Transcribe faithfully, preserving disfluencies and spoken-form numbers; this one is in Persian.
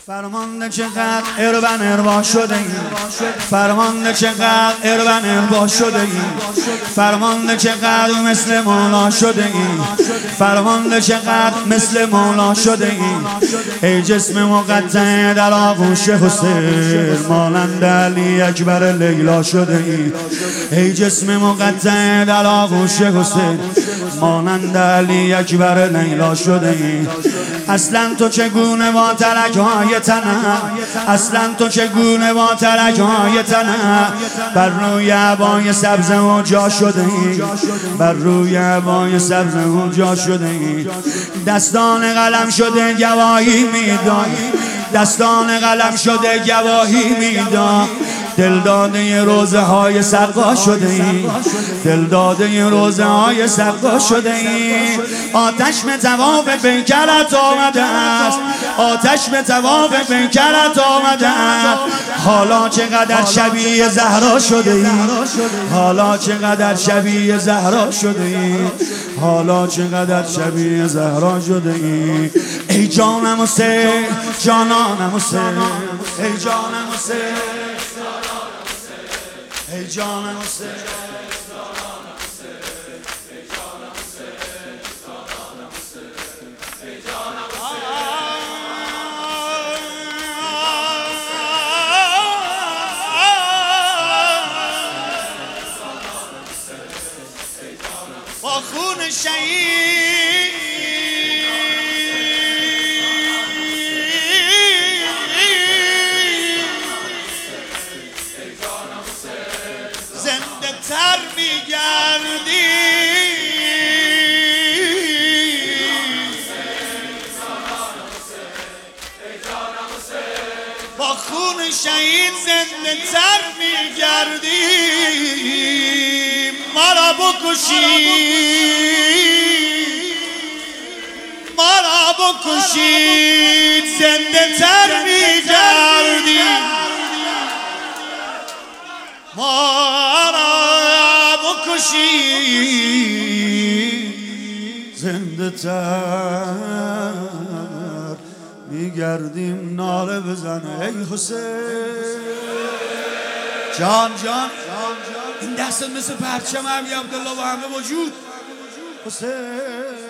فرمانده چقدر اربن اربا شده ای، فرمانده چقدر اربن اربا شده ای، فرمانده چقدر مثل مولا شده ای، فرمانده چقدر مثل مولا شده ای. ای جسم مقطع در آغوش حسین، مانند علی اکبر لیلا شده ای. ای جسم مقطع در آغوش حسین، مانند علی اکبر لیلا شده ای. اصلا تو چگونه با ترک های تنه، اصلا تو چگونه با ترک های تنه بر روی عبای سبز و جا شده ای، بر روی عبای سبز و جا شده ای. دستان قلم شده گواهی میداد، دستان قلم شده گواهی میداد. دل داده روزه های سرقا شده ای، دل داده روزه های سرقا شده ای. آتش به تواف پیکرت آمده است، آتش به تواف پیکرت آمده است. حالا چقدر شبیه زهرا شده ای، حالا چقدر شبیه زهرا شده ای، حالا چقدر شبیه زهرا شده ای. ای جانم حسین، جانانم حسین، ای جانم حسین، ای جانم حسین، با خون شهید زنده تر میگردی، با خون شهید زنده تر میگردی. مرا بکشید، مرا بکشید زنده تر میگردی، مرا بکشید زنده تر میگردیم. ناله بزنه ای حسین، جان جان این دست مثل پرچم علی عبدالله و همه وجود. حسین